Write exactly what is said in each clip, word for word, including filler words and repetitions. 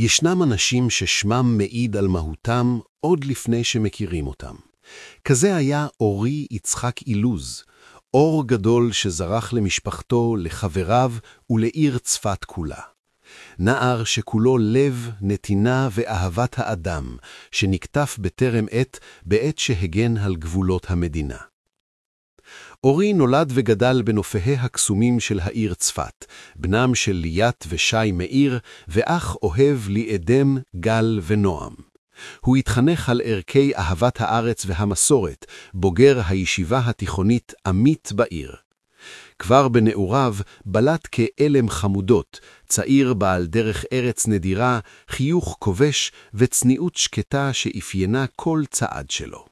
ישנם אנשים ששמם מעיד על מהותם עוד לפני שמכירים אותם. כזה היה אורי יצחק אילוז, אור גדול שזרח למשפחתו, לחבריו ולעיר צפת כולה. נער שכולו לב, נתינה ואהבת האדם, שנקטף בטרם עת, בעת שהגן על גבולות המדינה. אורי נולד וגדל בנופיה הקסומים של העיר צפת, בנם של ליאת ושי מאיר, ואח אוהב ליאדם, גל ונועם. הוא התחנך על ערכי אהבת הארץ והמסורת, בוגר הישיבה התיכונית עמית בעיר. כבר בנעוריו בלט כאלם חמודות, צעיר בעל דרך ארץ נדירה, חיוך כובש וצניעות שקטה שאפיינה כל צעד שלו.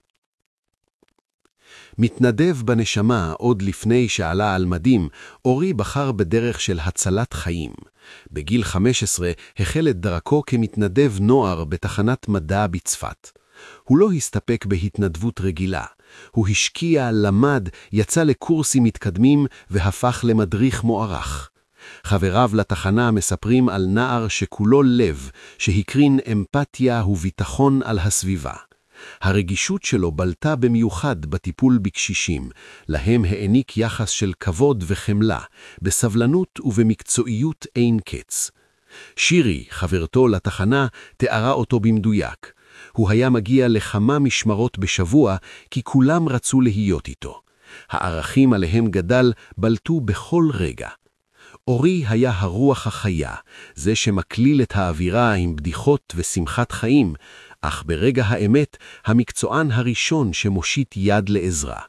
מתנדב בנשמה עוד לפני שעלה על מדים, אורי בחר בדרך של הצלת חיים. בגיל חמש עשרה החל את דרכו כמתנדב נוער בתחנת מדע בצפת. הוא לא הסתפק בהתנדבות רגילה. הוא השקיע, למד, יצא לקורסים מתקדמים והפך למדריך מוערך. חבריו לתחנה מספרים על נער שכולו לב, שהקרין אמפתיה וביטחון על הסביבה. הרגישות שלו בלטה במיוחד בטיפול בקשישים, להם העניק יחס של כבוד וחמלה, בסבלנות ובמקצועיות אין קץ. שירי, חברתו לתחנה, תיארה אותו במדויק. הוא היה מגיע לכמה משמרות בשבוע, כי כולם רצו להיות איתו. הערכים עליהם גדל בלטו בכל רגע. אורי היה הרוח החיה, זה שמקליל את האווירה עם בדיחות ושמחת חיים, אך ברגע האמת, המקצוען הראשון שמושיט יד לעזרה.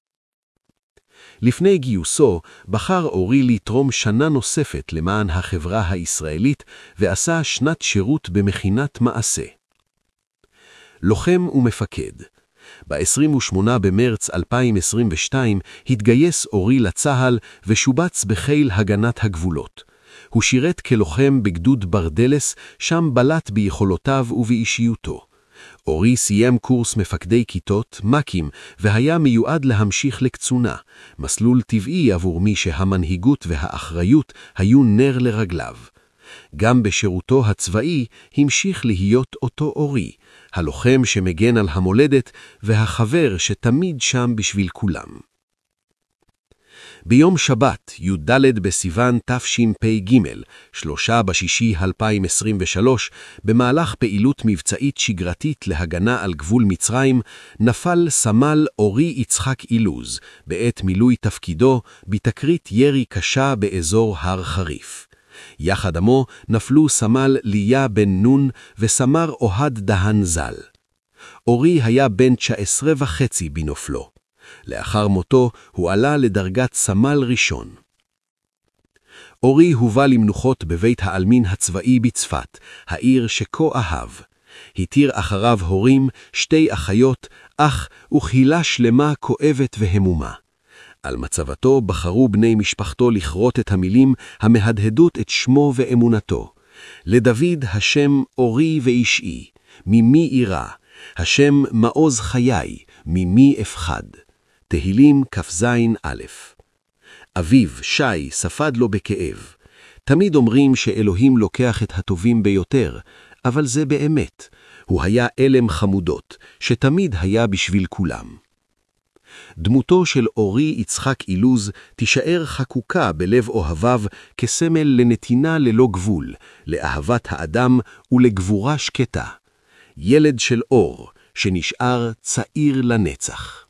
לפני גיוסו, בחר אורי לתרום שנה נוספת למען החברה הישראלית, ועשה שנת שירות במכינת מעשה. לוחם ומפקד. ב-עשרים ושמונה במרץ אלפיים עשרים ושתיים התגייס אורי לצהל ושובץ בחיל הגנת הגבולות. הוא שירת כלוחם בגדוד ברדלס, שם בלט ביכולותיו ובאישיותו. אורי סיים קורס מפקדי כיתות, מקים, והיה מיועד להמשיך לקצונה, מסלול טבעי עבור מי שהמנהיגות והאחריות היו נר לרגליו. גם בשירותו הצבאי המשיך להיות אותו אורי, הלוחם שמגן על המולדת והחבר שתמיד שם בשביל כולם. ביום שבת, י"ד בסיוון תשפ"ג, שלושה בשישי אלפיים עשרים ושלוש, במהלך פעילות מבצעית שגרתית להגנה על גבול מצרים, נפל סמל אורי יצחק אילוז, בעת מילוי תפקידו בתקרית ירי קשה באזור הר חריף. יחד עמו נפלו סמל ליה בן נון וסמר אוהד דהן ז"ל. אורי היה בן תשע עשרה וחצי בנופלו. לאחר מותו הוא עלה לדרגת סמל ראשון. אורי הובא למנוחות בבית העלמין הצבאי בצפת, העיר שכה אהב. התיר אחריו הורים, שתי אחיות, אח וקהילה שלמה כואבת והמומה. על מצבתו בחרו בני משפחתו לכרות את המילים המהדהדות את שמו ואמונתו. לדוד השם אורי ואישי, ממי אירע, השם מעוז חיי, ממי אפחד. תהילים כ"ז א'. אביו, שי, ספד לו בכאב. תמיד אומרים שאלוהים לוקח את הטובים ביותר, אבל זה באמת. הוא היה אלם חמודות, שתמיד היה בשביל כולם. דמותו של אורי יצחק אילוז תישאר חקוקה בלב אוהביו כסמל לנתינה ללא גבול, לאהבת האדם ולגבורה שקטה. ילד של אור, שנשאר צעיר לנצח.